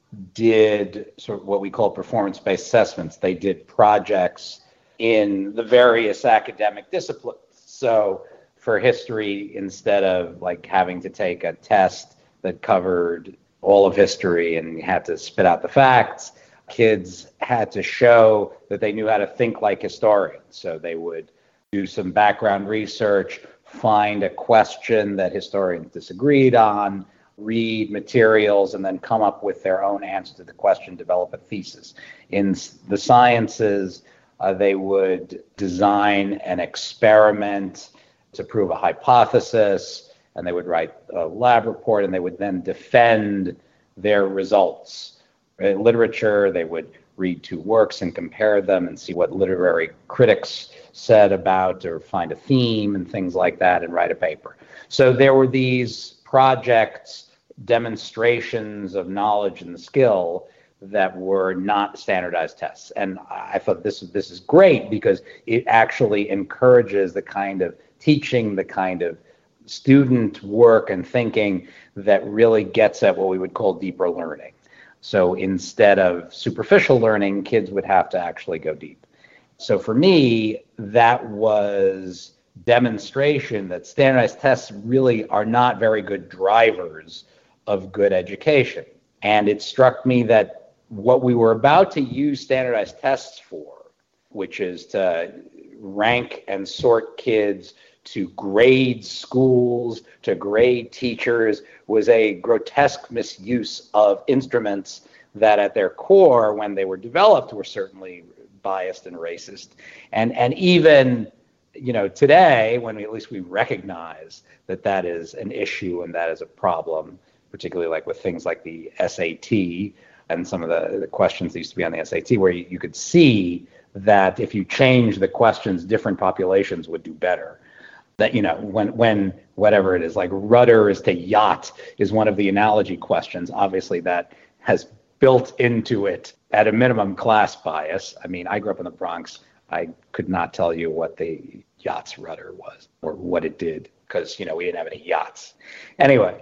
S7: did sort of what we call performance-based assessments. They did projects in the various academic disciplines. So for history, instead of like having to take a test that covered all of history and you had to spit out the facts, kids had to show that they knew how to think like historians. So they would do some background research, find a question that historians disagreed on, read materials, and then come up with their own answer to the question, develop a thesis. In the sciences, uh, they would design an experiment to prove a hypothesis, and they would write a lab report, and they would then defend their results. In literature, they would read two works and compare them and see what literary critics said about, or find a theme and things like that, and write a paper. So there were these projects, demonstrations of knowledge and skill that were not standardized tests. And I thought this, this is great because it actually encourages the kind of teaching, the kind of student work and thinking that really gets at what we would call deeper learning. So instead of superficial learning, kids would have to actually go deep. So for me, that was demonstration that standardized tests really are not very good drivers of good education. And it struck me that what we were about to use standardized tests for, which is to rank and sort kids, to grade schools, to grade teachers, was a grotesque misuse of instruments that at their core, when they were developed, were certainly biased and racist. And and even, you know, today, when we, at least we recognize that that is an issue and that is a problem, particularly like with things like the S A T and some of the, the questions that used to be on the S A T, where you, you could see that if you change the questions, different populations would do better. That, you know, when, when whatever it is, like rudder is to yacht is one of the analogy questions. Obviously, that has built into it, at a minimum, class bias. I mean, I grew up in the Bronx. I could not tell you what the yacht's rudder was or what it did because, you know, we didn't have any yachts. Anyway,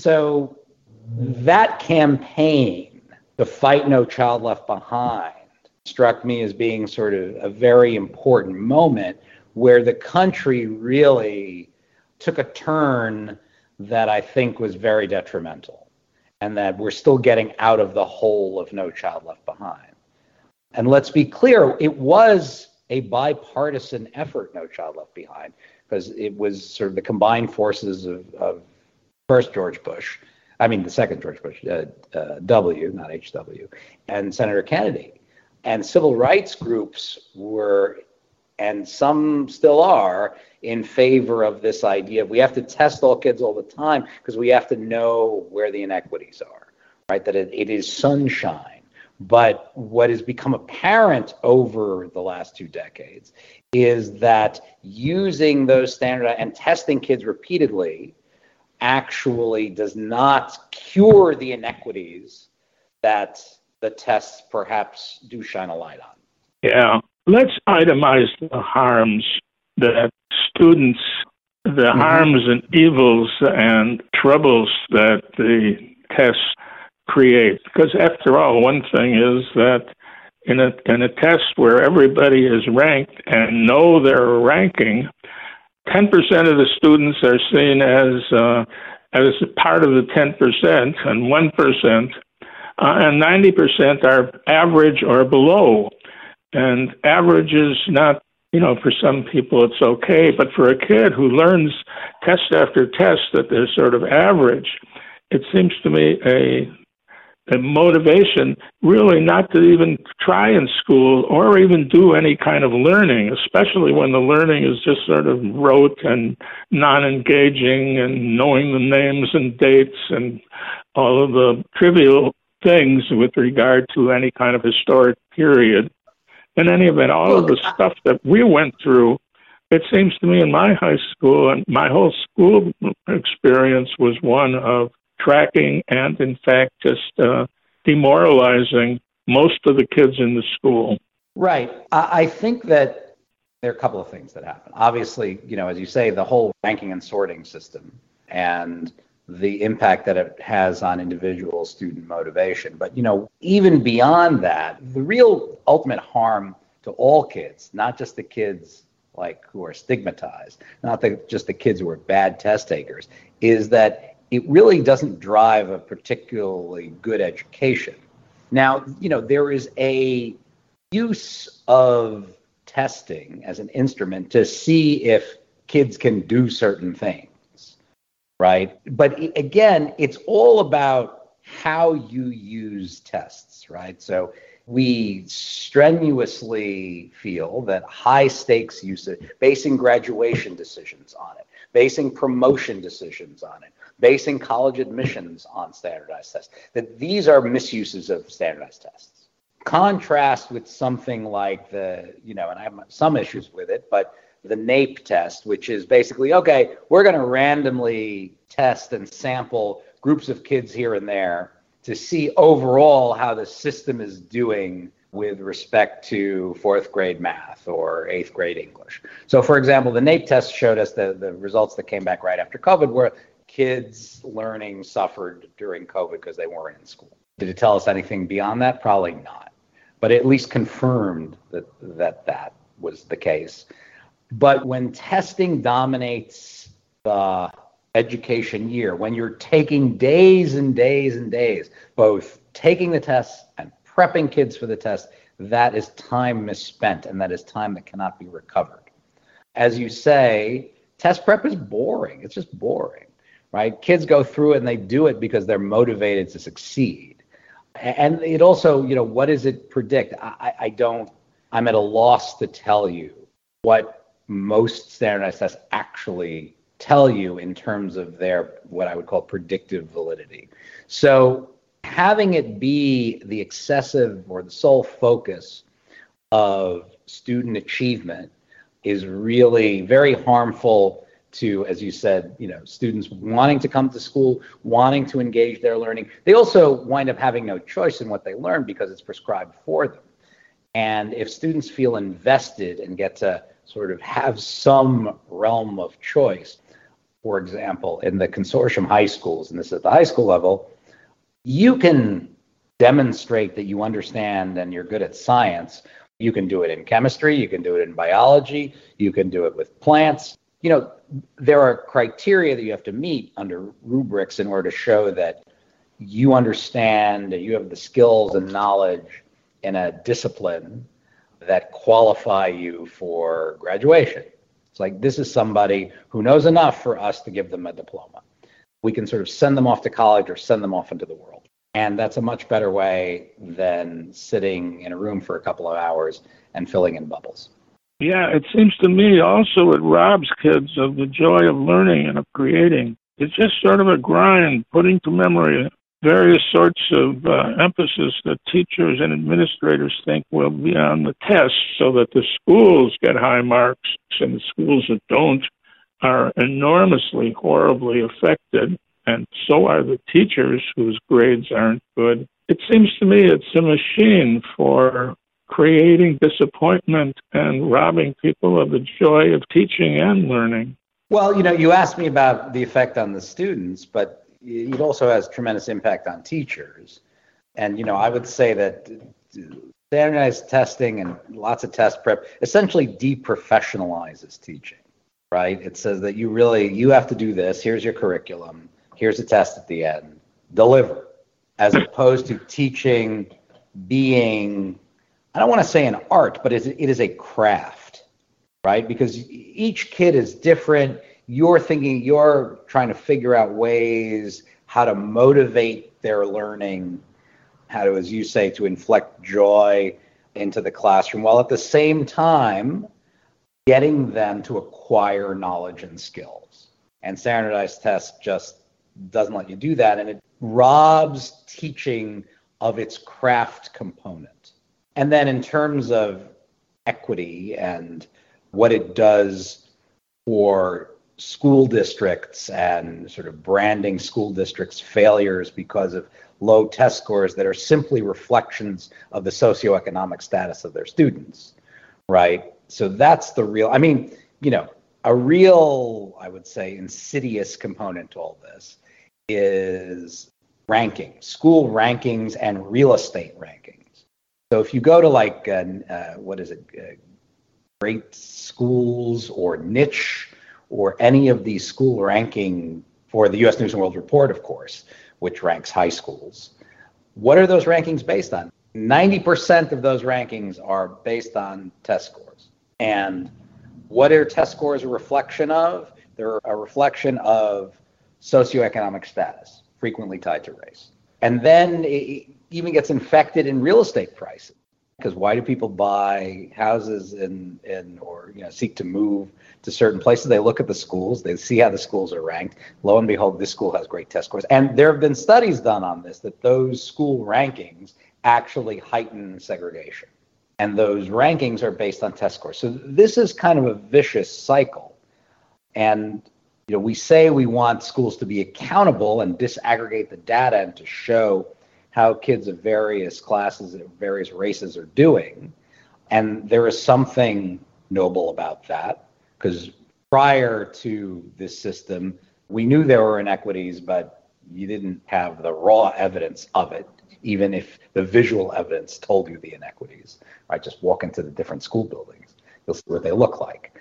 S7: so that campaign, the Fight No Child Left Behind, struck me as being sort of a very important moment where the country really took a turn that I think was very detrimental, and that we're still getting out of the hole of No Child Left Behind. And let's be clear, it was a bipartisan effort, No Child Left Behind, because it was sort of the combined forces of, of first George Bush, I mean the second George Bush, uh, uh, W, not H W, and Senator Kennedy. And civil rights groups were, and some still are, in favor of this idea of we have to test all kids all the time because we have to know where the inequities are, right? That it, it is sunshine. But what has become apparent over the last two decades is that using those standard and testing kids repeatedly actually does not cure the inequities that the tests perhaps do shine a light on.
S6: Yeah. Let's itemize the harms that students, the mm-hmm. harms and evils and troubles that the tests create. Because after all, one thing is that in a in a test where everybody is ranked and know their ranking, ten percent of the students are seen as uh, as part of the ten percent, and one percent, uh, and ninety percent are average or below. And average is not, you know, for some people it's okay, but for a kid who learns test after test that they're sort of average, it seems to me a a motivation really not to even try in school or even do any kind of learning, especially when the learning is just sort of rote and non-engaging and knowing the names and dates and all of the trivial things with regard to any kind of historic period. In any event, all of the stuff that we went through, it seems to me in my high school and my whole school experience was one of tracking and, in fact, just uh, demoralizing most of the kids in the school.
S7: Right. I, I think that there are a couple of things that happen. Obviously, you know, as you say, the whole ranking and sorting system and the impact that it has on individual student motivation. But, you know, even beyond that, the real ultimate harm to all kids, not just the kids like who are stigmatized, not the, just the kids who are bad test takers, is that it really doesn't drive a particularly good education. Now, you know, there is a use of testing as an instrument to see if kids can do certain things. Right. But again, it's all about how you use tests. Right. So we strenuously feel that high stakes use it, basing graduation decisions on it, basing promotion decisions on it, basing college admissions on standardized tests, that these are misuses of standardized tests. Contrast with something like the, you know, and I have some issues with it, but the NAEP test, which is basically, okay, we're going to randomly test and sample groups of kids here and there to see overall how the system is doing with respect to fourth grade math or eighth grade English. So, for example, the NAEP test showed us the, the results that came back right after COVID where kids' learning suffered during COVID because they weren't in school. Did it tell us anything beyond that? Probably not. But it at least confirmed that that, that was the case. But when testing dominates the education year, when you're taking days and days and days, both taking the tests and prepping kids for the test, that is time misspent, and that is time that cannot be recovered. As you say, test prep is boring. It's just boring, right? Kids go through it and they do it because they're motivated to succeed. And it also, you know, what does it predict? I, I don't, I'm at a loss to tell you what most standardized tests actually tell you in terms of their, what I would call predictive validity. So having it be the excessive or the sole focus of student achievement is really very harmful to, as you said, you know, students wanting to come to school, wanting to engage their learning. They also wind up having no choice in what they learn because it's prescribed for them. And if students feel invested and get to sort of have some realm of choice, for example, in the consortium high schools, and this is at the high school level, you can demonstrate that you understand and you're good at science You can do it in chemistry, you can do it in biology, you can do it with plants. You know, there are criteria that you have to meet under rubrics in order to show that you understand and you have the skills and knowledge in a discipline that qualify you for graduation. It's like, this is somebody who knows enough for us to give them a diploma. We can sort of send them off to college or send them off into the world. And that's a much better way than sitting in a room for a couple of hours and filling in bubbles.
S6: Yeah, it seems to me also it robs kids of the joy of learning and of creating. It's just sort of a grind, putting to memory various sorts of uh, emphasis that teachers and administrators think will be on the test so that the schools get high marks and the schools that don't are enormously, horribly affected, and so are the teachers whose grades aren't good. It seems to me it's a machine for creating disappointment and robbing people of the joy of teaching and learning.
S7: Well, you know, you asked me about the effect on the students, but it also has tremendous impact on teachers. And, you know, I would say that standardized testing and lots of test prep essentially deprofessionalizes teaching, right? It says that you really, you have to do this. Here's your curriculum. Here's a test at the end. Deliver. As opposed to teaching being, I don't want to say an art, but it is a craft, right? Because each kid is different. You're thinking, you're trying to figure out ways how to motivate their learning, how to, as you say, to inflect joy into the classroom, while at the same time getting them to acquire knowledge and skills. And standardized tests just doesn't let you do that, and it robs teaching of its craft component. And then in terms of equity and what it does for school districts and sort of branding school districts failures because of low test scores that are simply reflections of the socioeconomic status of their students, right? So that's the real, I mean, you know, a real, I would say, insidious component to all this is ranking, school rankings and real estate rankings. So if you go to like, uh, uh, what is it, uh, Great Schools or Niche, or any of these school ranking for the U S News and World Report, of course, which ranks high schools. What are those rankings based on? ninety percent of those rankings are based on test scores. And what are test scores a reflection of? They're a reflection of socioeconomic status, frequently tied to race. And then it even gets infected in real estate prices. Because why do people buy houses in, in or you know seek to move to certain places? They look at the schools, they see how the schools are ranked. Lo and behold, this school has great test scores. And there have been studies done on this, that those school rankings actually heighten segregation. And those rankings are based on test scores. So this is kind of a vicious cycle. And you know, we say we want schools to be accountable and disaggregate the data and to show how kids of various classes and various races are doing. And there is something noble about that, because prior to this system, we knew there were inequities, but you didn't have the raw evidence of it, even if the visual evidence told you the inequities, right? Just walk into the different school buildings, you'll see what they look like.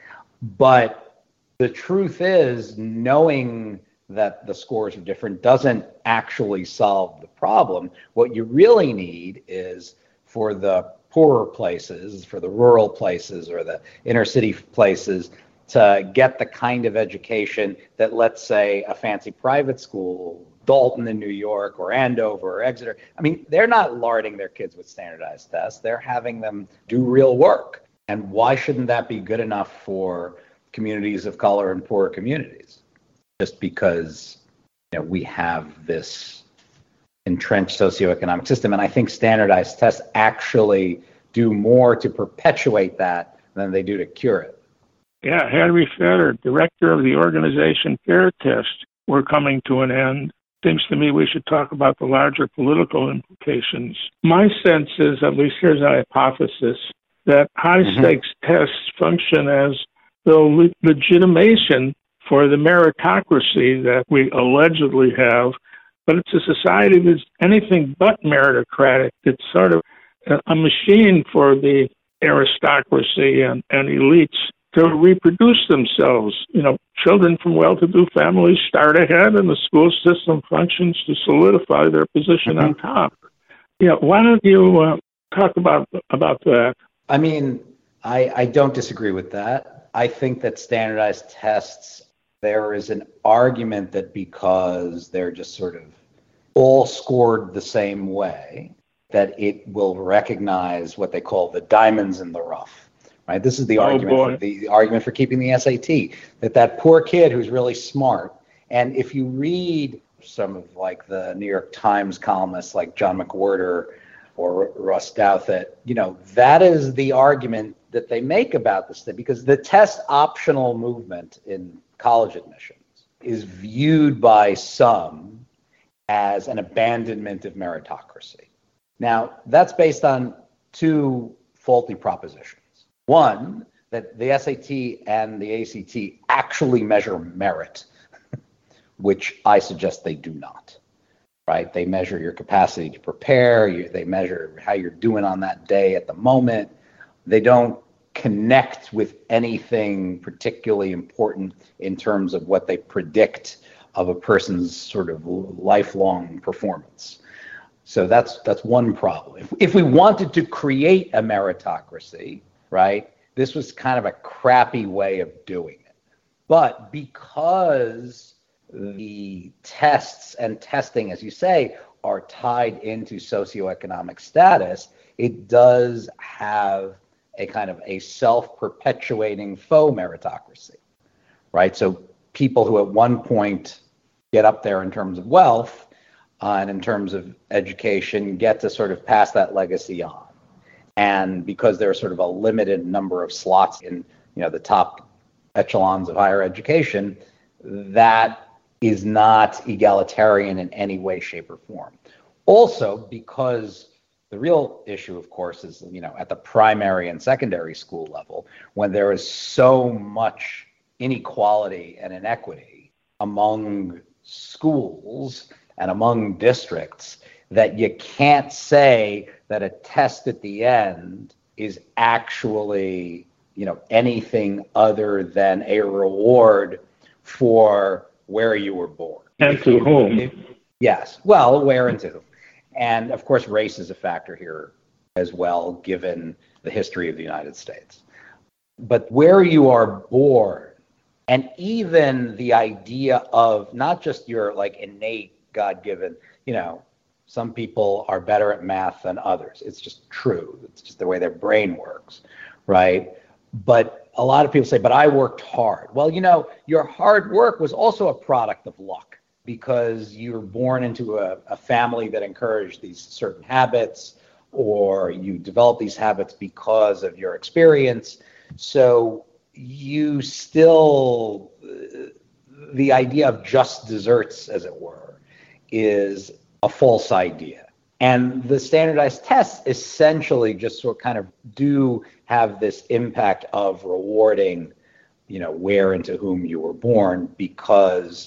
S7: But the truth is, knowing that the scores are different doesn't actually solve the problem. What you really need is for the poorer places, for the rural places or the inner city places, to get the kind of education that, let's say, a fancy private school, Dalton in New York or Andover or Exeter, I mean, they're not larding their kids with standardized tests. They're having them do real work. And why shouldn't that be good enough for communities of color and poorer communities? Just because you know, we have this entrenched socioeconomic system. And I think standardized tests actually do more to perpetuate that than they do to cure it.
S6: Yeah, Henry Feder, director of the organization FAIR Test, we're coming to an end. Seems to me we should talk about the larger political implications. My sense is, at least here's a hypothesis, that high-stakes mm-hmm. tests function as the le- legitimation for the meritocracy that we allegedly have, but it's a society that's anything but meritocratic. It's sort of a machine for the aristocracy and, and elites to reproduce themselves. You know, children from well-to-do families start ahead, and the school system functions to solidify their position mm-hmm. on top. Yeah, why don't you uh, talk about about that?
S7: I mean, I, I don't disagree with that. I think that standardized tests, there is an argument that because they're just sort of all scored the same way, that it will recognize what they call the diamonds in the rough, right? This is the oh, argument for the, the argument for keeping the S A T, that that poor kid who's really smart, and if you read some of like the New York Times columnists like John McWhorter or Russ Douthat, you know, that is the argument that they make about this thing, because the test optional movement in college admissions is viewed by some as an abandonment of meritocracy. Now, that's based on two faulty propositions. One, that the S A T and the A C T actually measure merit, which I suggest they do not, right? They measure your capacity to prepare, you, they measure how you're doing on that day at the moment. They don't connect with anything particularly important in terms of what they predict of a person's sort of lifelong performance. So that's that's one problem. If, if we wanted to create a meritocracy, right, this was kind of a crappy way of doing it. But because the tests and testing, as you say, are tied into socioeconomic status, it does have a kind of a self-perpetuating faux meritocracy, right? So people who at one point get up there in terms of wealth uh, and in terms of education get to sort of pass that legacy on. And because there's sort of a limited number of slots in, you know, the top echelons of higher education, that is not egalitarian in any way, shape, or form. Also, because the real issue, of course, is, you know, at the primary and secondary school level, when there is so much inequality and inequity among schools and among districts that you can't say that a test at the end is actually, you know, anything other than a reward for where you were born.
S6: And to whom?
S7: If, yes. Well, where and to whom. And of course, race is a factor here as well, given the history of the United States. But where you are born, and even the idea of not just your like innate God-given, you know, some people are better at math than others. It's just true. It's just the way their brain works, right? But a lot of people say, but I worked hard. Well, you know, your hard work was also a product of luck, because you were born into a, a family that encouraged these certain habits, or you develop these habits because of your experience. So you still, the idea of just desserts, as it were, is a false idea. And the standardized tests essentially just sort of kind of do have this impact of rewarding, you know, where and to whom you were born, because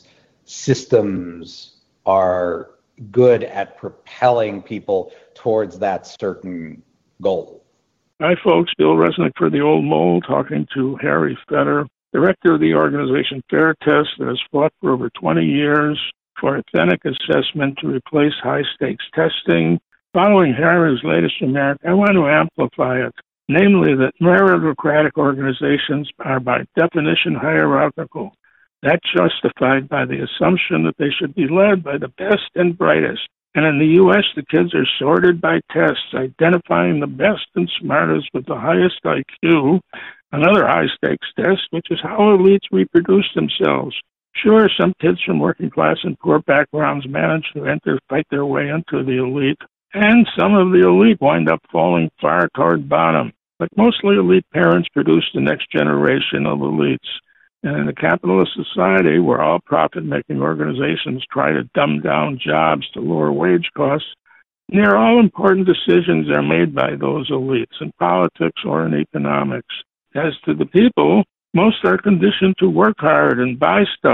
S7: systems are good at propelling people towards that certain goal.
S6: Hi, folks. Bill Resnick for the Old Mole, talking to Harry Fetter, director of the organization Fair Test, that has fought for over twenty years for authentic assessment to replace high-stakes testing. Following Harry's latest remark, I want to amplify it, namely that meritocratic organizations are by definition hierarchical. That's justified by the assumption that they should be led by the best and brightest. And in the U S, the kids are sorted by tests, identifying the best and smartest with the highest I Q, another high-stakes test, which is how elites reproduce themselves. Sure, some kids from working class and poor backgrounds manage to enter, fight their way into the elite, and some of the elite wind up falling far toward bottom. But mostly elite parents produce the next generation of elites. And in a capitalist society where all profit-making organizations try to dumb down jobs to lower wage costs, near all important decisions are made by those elites in politics or in economics. As to the people, most are conditioned to work hard and buy stuff,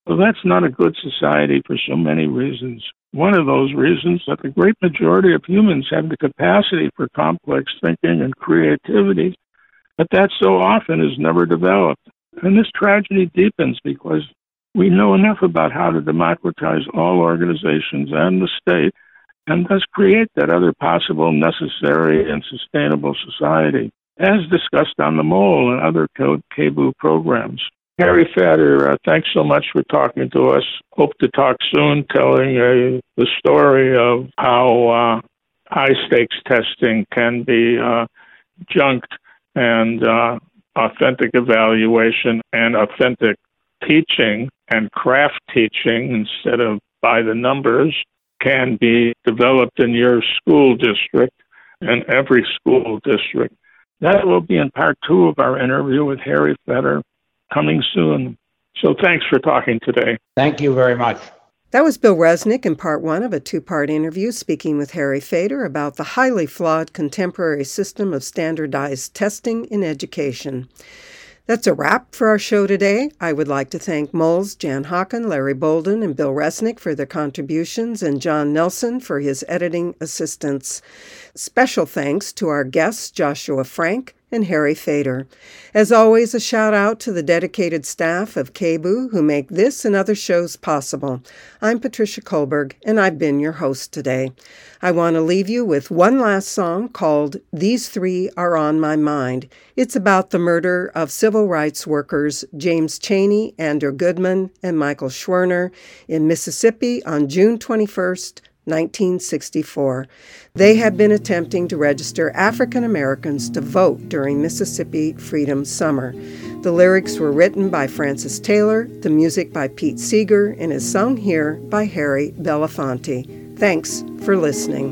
S6: Well, that's not a good society for so many reasons. One of those reasons that the great majority of humans have the capacity for complex thinking and creativity, but that so often is never developed. And this tragedy deepens because we know enough about how to democratize all organizations and the state, and thus create that other possible, necessary, and sustainable society, as discussed on the Mole and other K B U programs. Harry Feder, uh, thanks so much for talking to us. Hope to talk soon, telling uh, the story of how uh, high-stakes testing can be uh, junked, and uh, authentic evaluation and authentic teaching and craft teaching instead of by the numbers can be developed in your school district and every school district. That will be in part two of our interview with Harry Feder, coming soon. So thanks for talking today.
S7: Thank you very much.
S2: That was Bill Resnick in part one of a two-part interview speaking with Harry Feder about the highly flawed contemporary system of standardized testing in education. That's a wrap for our show today. I would like to thank Moles, Jan Hawken, Larry Bolden, and Bill Resnick for their contributions, and John Nelson for his editing assistance. Special thanks to our guests, Joshua Frank and Harry Feder. As always, a shout out to the dedicated staff of K B U who make this and other shows possible. I'm Patricia Kolberg, and I've been your host today. I want to leave you with one last song called These Three Are on My Mind. It's about the murder of civil rights workers James Chaney, Andrew Goodman, and Michael Schwerner in Mississippi on June twenty-first, nineteen sixty-four. They had been attempting to register African Americans to vote during Mississippi Freedom Summer. The lyrics were written by Francis Taylor, the music by Pete Seeger, and is sung here by Harry Belafonte. Thanks for listening.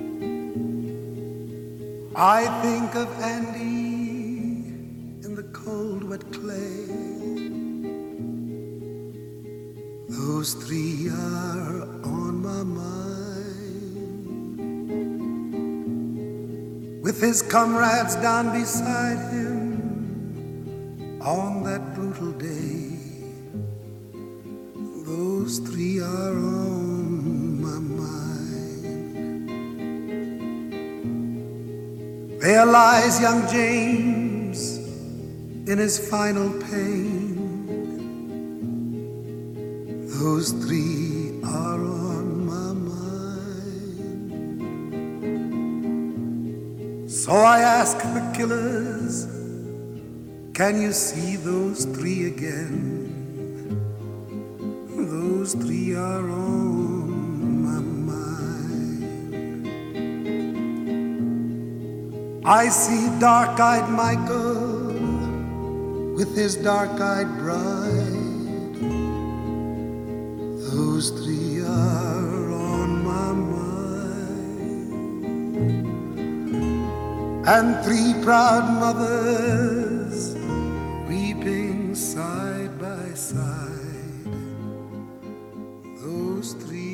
S1: I think of Andy in the cold, wet clay. Those three are on my mind. With his comrades down beside him on that brutal day. Those three are on my mind. There lies young James in his final pain. Those three are on my mind. So I ask the killers, can you see those three again? Those three are on my mind. I see dark-eyed Michael with his dark-eyed bride. Those three are on my mind. And three proud mothers weeping side by side. Those three